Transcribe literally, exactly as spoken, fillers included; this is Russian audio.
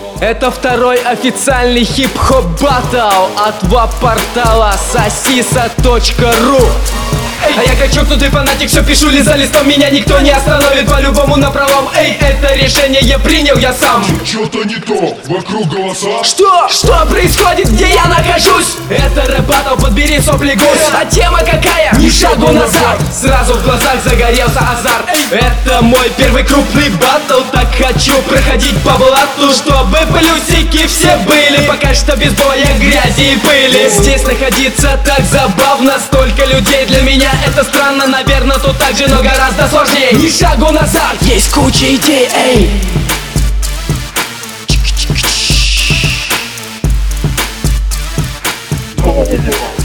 Это второй официальный хип-хоп баттл от веб-портала сосиса точка ру. А я как чокнутый фанатик, все пишу ли за листом. Меня никто не остановит по-любому напролом. Эй, это решение я принял я сам. Что-то не то, вокруг голоса. Что? Что происходит? Где я нахожусь? Это рэп-баттл, подбери сопли гусь. А тема какая? Ни шагу назад. Сразу в глазах загорелся азарт. Это мой первый крупный баттл. Так хочу проходить по блату, чтобы плюсики все были. Пока что без боя, грязи и пыли. Здесь находиться так забавно. Столько людей, для меня это странно. Наверное, тут так же, но гораздо сложнее. Ни шагу назад. Есть куча идей, эй. Нового